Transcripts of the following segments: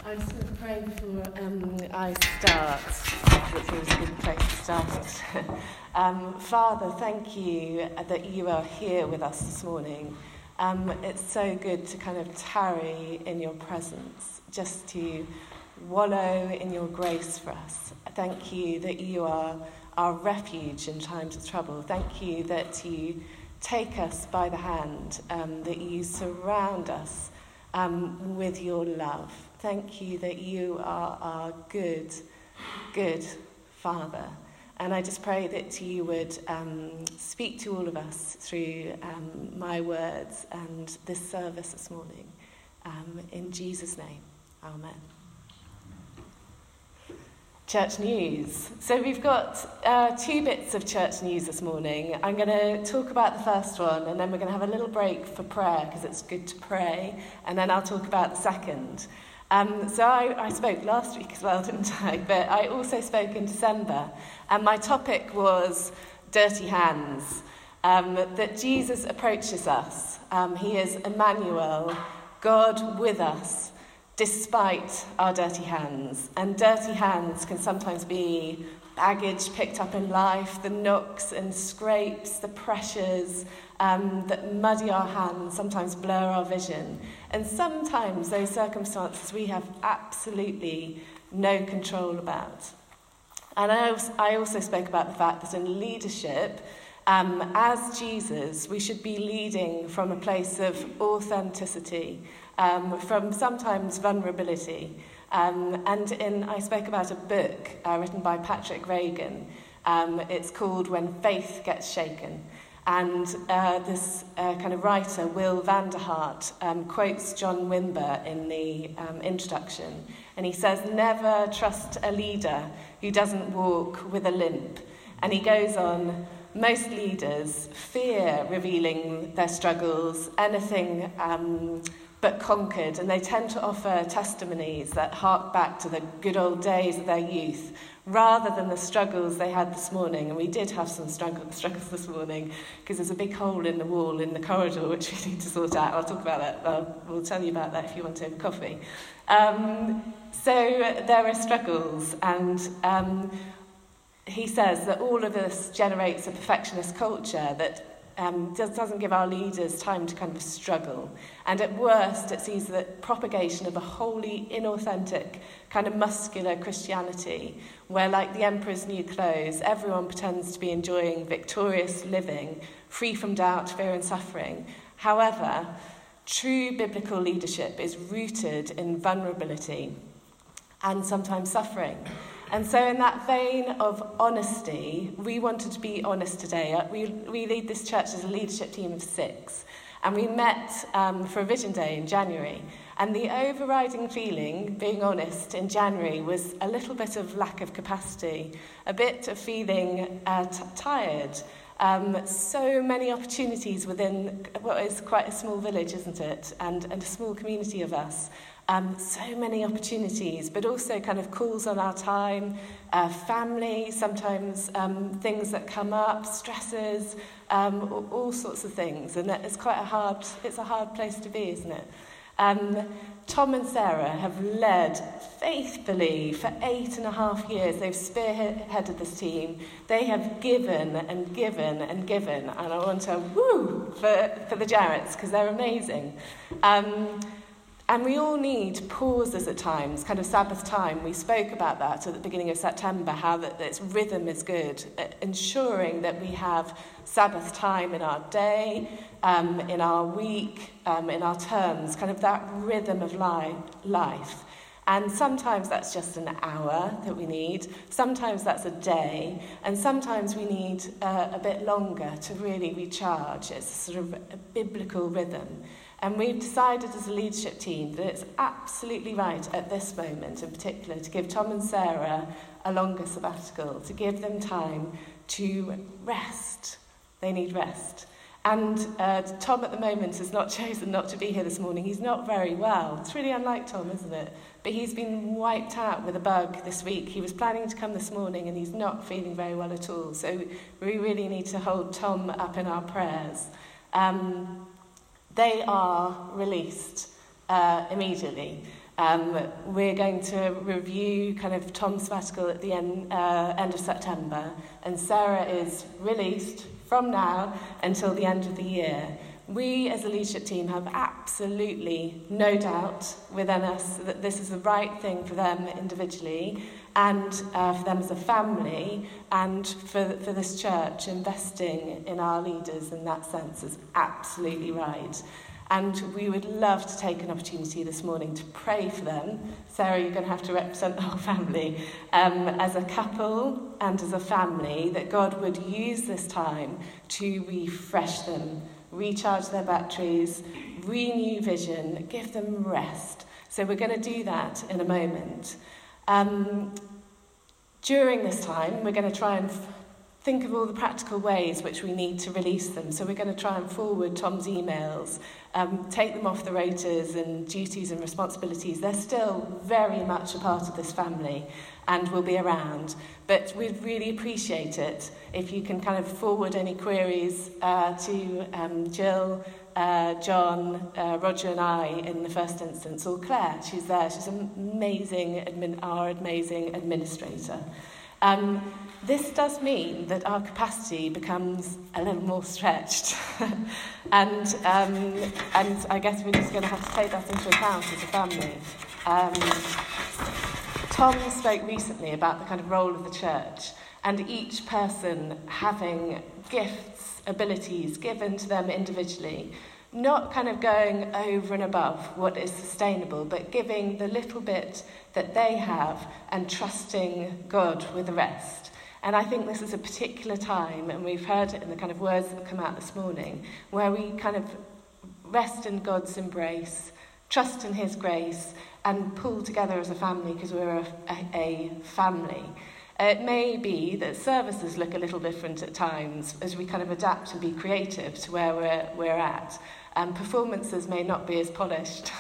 I just want to pray before I start. It's always a good place to start. Father, thank you that you are here with us this morning. It's so good to kind of tarry in your presence, just to wallow in your grace for us. Thank you that you are our refuge in times of trouble. Thank you that you take us by the hand, that you surround us with your love. Thank you that you are our good Father. And I just pray that you would speak to all of us through my words and this service this morning. In Jesus' name, amen. Church news. So we've got 2 bits of church news this morning. I'm going to talk about the first one, and then we're going to have a little break for prayer, because it's good to pray, and then I'll talk about the second. So I spoke last week as well, didn't I? But I also spoke in December, and my topic was dirty hands, that Jesus approaches us. He is Emmanuel, God with us, despite our dirty hands. And dirty hands can sometimes be baggage picked up in life, the knocks and scrapes, the pressures that muddy our hands, sometimes blur our vision. And sometimes those circumstances we have absolutely no control about. And I also spoke about the fact that in leadership, as Jesus, we should be leading from a place of authenticity, from sometimes vulnerability. I spoke about a book written by Patrick Reagan. It's called When Faith Gets Shaken. And this kind of writer, Will Vanderhart, quotes John Wimber in the introduction. And he says, "Never trust a leader who doesn't walk with a limp." And he goes on, "Most leaders fear revealing their struggles, anything but conquered, and they tend to offer testimonies that hark back to the good old days of their youth, rather than the struggles they had this morning." And we did have some struggles this morning, because there's a big hole in the wall in the corridor which we need to sort out. I'll talk about that. We'll tell you about that if you want to have coffee. So there are struggles, and he says that all of this generates a perfectionist culture that doesn't give our leaders time to kind of struggle. And at worst, it sees the propagation of a wholly inauthentic kind of muscular Christianity, where, like the emperor's new clothes, everyone pretends to be enjoying victorious living, free from doubt, fear and suffering. However, true biblical leadership is rooted in vulnerability and sometimes suffering. And so in that vein of honesty, we wanted to be honest today. We lead this church as a leadership team of 6. And we met for a Vision Day in January. And the overriding feeling, being honest, in January was a little bit of lack of capacity, a bit of feeling tired. So many opportunities within what is quite a small village, isn't it? And a small community of us. So many opportunities, but also kind of calls on our time, family, sometimes things that come up, stresses, all sorts of things. And it's a hard place to be, isn't it? Tom and Sarah have led faithfully for 8.5 years. They've spearheaded this team. They have given and given and given. And I want to woo for the Jarretts, because they're amazing. And we all need pauses at times, kind of Sabbath time. We spoke about that at the beginning of September, how that its rhythm is good, ensuring that we have Sabbath time in our day, in our week, in our terms, kind of that rhythm of life. And sometimes that's just an hour that we need, sometimes that's a day, and sometimes we need a bit longer to really recharge. It's sort of a biblical rhythm. And we've decided as a leadership team that it's absolutely right at this moment in particular to give Tom and Sarah a longer sabbatical, to give them time to rest. They need rest. And Tom at the moment has not chosen not to be here this morning. He's not very well. It's really unlike Tom, isn't it? But he's been wiped out with a bug this week. He was planning to come this morning and he's not feeling very well at all. So we really need to hold Tom up in our prayers. They are released immediately. We're going to review kind of Tom's sabbatical at the end of September, and Sarah is released from now until the end of the year. We as a leadership team have absolutely no doubt within us that this is the right thing for them individually and for them as a family, and for this church. Investing in our leaders in that sense is absolutely right. And we would love to take an opportunity this morning to pray for them. Sarah, you're going to have to represent the whole family. As a couple and as a family, that God would use this time to refresh them, recharge their batteries, renew vision, give them rest. So we're going to do that in a moment. During this time, we're going to try and think of all the practical ways which we need to release them. So we're going to try and forward Tom's emails, take them off the rotas and duties and responsibilities. They're still very much a part of this family and will be around. But we'd really appreciate it if you can kind of forward any queries to Jill, John, Roger and I in the first instance, or Claire. She's there. She's our amazing administrator. This does mean that our capacity becomes a little more stretched. and I guess we're just going to have to take that into account as a family. Tom spoke recently about the kind of role of the church and each person having gifts, abilities given to them individually, not kind of going over and above what is sustainable, but giving the little bit that they have and trusting God with the rest. And I think this is a particular time, and we've heard it in the kind of words that have come out this morning, where we kind of rest in God's embrace, trust in his grace, and pull together as a family because we're a family. It may be that services look a little different at times as we kind of adapt and be creative to where we're at. Performances may not be as polished.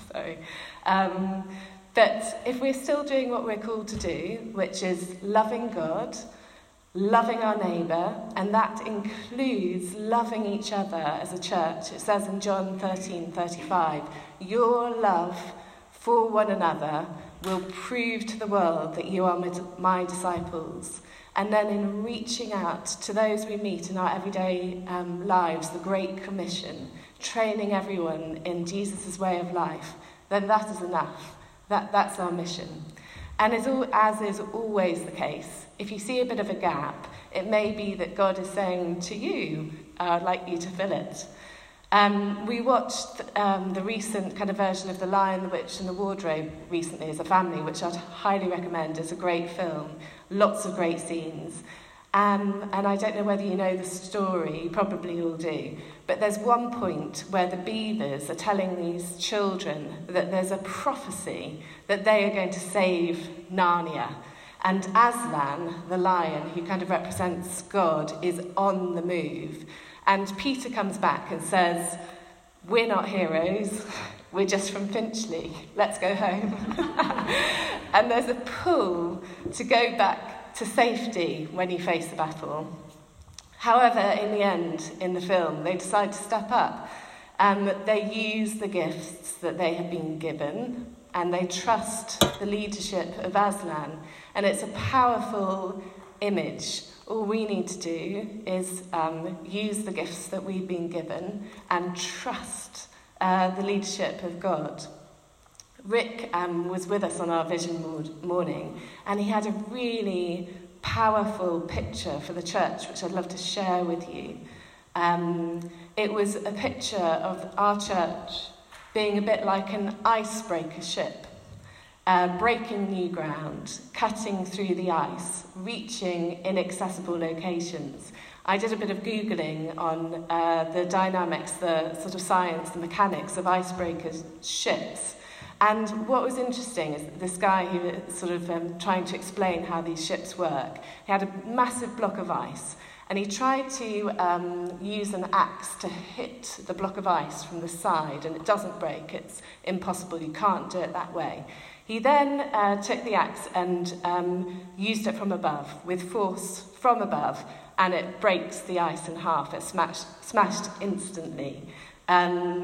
But if we're still doing what we're called to do, which is loving God, loving our neighbour, and that includes loving each other as a church. It says in John 13:35, your love for one another will prove to the world that you are my disciples. And then in reaching out to those we meet in our everyday lives, the Great Commission, training everyone in Jesus' way of life, then that is enough. That's our mission. And as is always the case, if you see a bit of a gap, it may be that God is saying to you, I'd like you to fill it. We watched the recent kind of version of The Lion, the Witch and the Wardrobe recently as a family, which I'd highly recommend. It's a great film, lots of great scenes. And I don't know whether you know the story, you probably all do, but there's one point where the beavers are telling these children that there's a prophecy that they are going to save Narnia. And Aslan, the lion, who kind of represents God, is on the move. And Peter comes back and says, we're not heroes, we're just from Finchley, let's go home. And there's a pull to go back to safety when you face the battle. However, in the end, in the film, they decide to step up and they use the gifts that they have been given and they trust the leadership of Aslan. And it's a powerful image. All we need to do is use the gifts that we've been given and trust the leadership of God. Rick was with us on our vision morning, and he had a really powerful picture for the church, which I'd love to share with you. It was a picture of our church being a bit like an icebreaker ship, breaking new ground, cutting through the ice, reaching inaccessible locations. I did a bit of Googling on the dynamics, the sort of science, the mechanics of icebreaker ships. And what was interesting is this guy who was sort of trying to explain how these ships work. He had a massive block of ice, and he tried to use an axe to hit the block of ice from the side, and it doesn't break. It's impossible. You can't do it that way. He then took the axe and used it from above, with force from above, and it breaks the ice in half. It's smashed instantly. And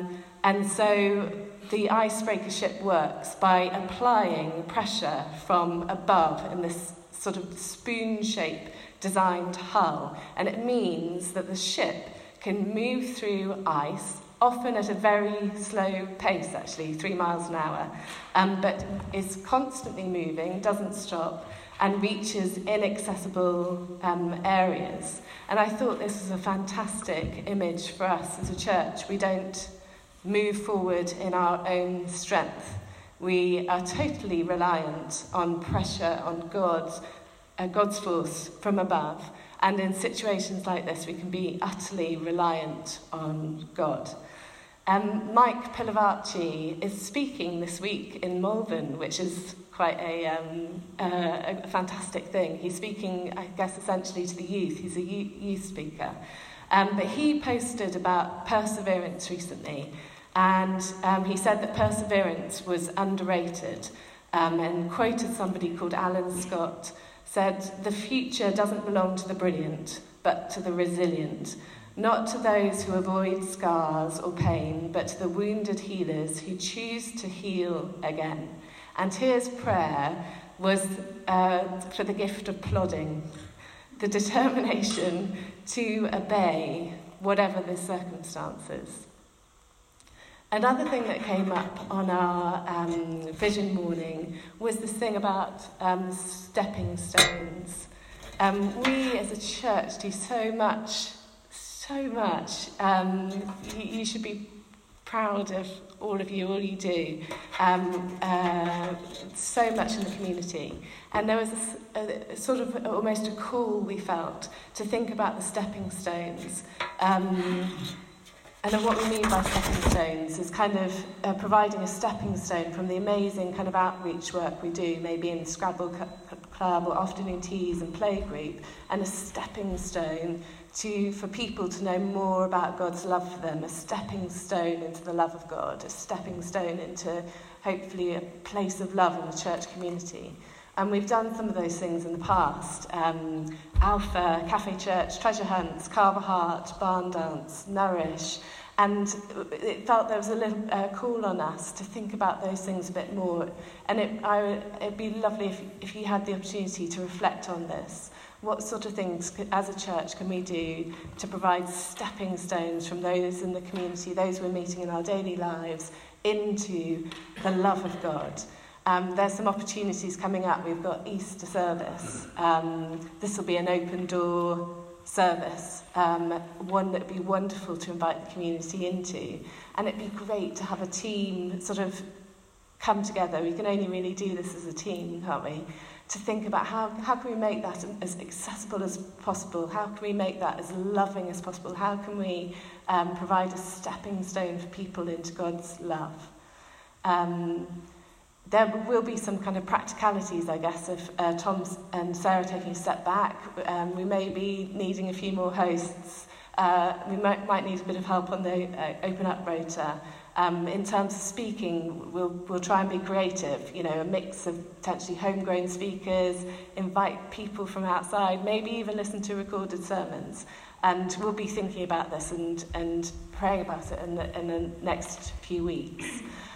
And so the icebreaker ship works by applying pressure from above in this sort of spoon-shaped designed hull. And it means that the ship can move through ice, often at a very slow pace, actually, 3 miles an hour, but is constantly moving, doesn't stop, and reaches inaccessible areas. And I thought this was a fantastic image for us as a church. We don't move forward in our own strength. We are totally reliant on pressure, on God's force from above. And in situations like this, we can be utterly reliant on God. Mike Pilavachi is speaking this week in Malvern, which is quite a fantastic thing. He's speaking, I guess, essentially to the youth. He's a youth speaker. But he posted about perseverance recently, and he said that perseverance was underrated, and quoted somebody called Alan Scott, said, "The future doesn't belong to the brilliant, but to the resilient. Not to those who avoid scars or pain, but to the wounded healers who choose to heal again." And his prayer was for the gift of plodding, the determination to obey whatever the circumstances. Another thing that came up on our vision morning was this thing about stepping stones. We as a church do so much. You should be proud of all you do. So much in the community. And there was a sort of almost a call we felt to think about the stepping stones. And what we mean by stepping stones is kind of providing a stepping stone from the amazing kind of outreach work we do, maybe in Scrabble Club or afternoon teas and playgroup, and a stepping stone for people to know more about God's love for them, a stepping stone into the love of God, a stepping stone into hopefully a place of love in the church community. And we've done some of those things in the past. Alpha, Cafe Church, Treasure Hunts, Carver Heart, Barn Dance, Nourish. And it felt there was a little call on us to think about those things a bit more. And it'd be lovely if you had the opportunity to reflect on this. What sort of things, as a church, can we do to provide stepping stones from those in the community, those we're meeting in our daily lives, into the love of God? There's some opportunities coming up. We've got Easter service. This will be an open door service, one that would be wonderful to invite the community into. And it'd be great to have a team sort of come together. We can only really do this as a team, can't we? To think about how can we make that as accessible as possible? How can we make that as loving as possible? How can we provide a stepping stone for people into God's love? There will be some kind of practicalities, I guess, of Tom and Sarah taking a step back. We may be needing a few more hosts. We might need a bit of help on the Open Up rota. In terms of speaking, we'll try and be creative, a mix of potentially homegrown speakers, invite people from outside, maybe even listen to recorded sermons. And we'll be thinking about this and praying about it in the next few weeks.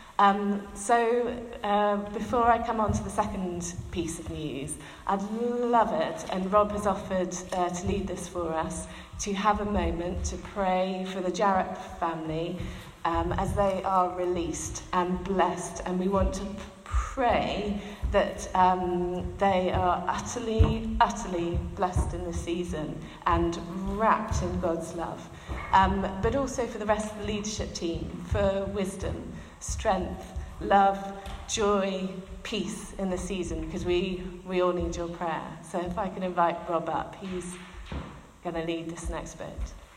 Before I come on to the second piece of news, I'd love it, and Rob has offered to lead this for us, to have a moment to pray for the Jarrett family as they are released and blessed. And we want to pray that they are utterly, utterly blessed in this season and wrapped in God's love. But also for the rest of the leadership team, for wisdom, strength, love, joy, peace in the season, because we all need your prayer. So if I can invite Rob up, he's going to lead this next bit.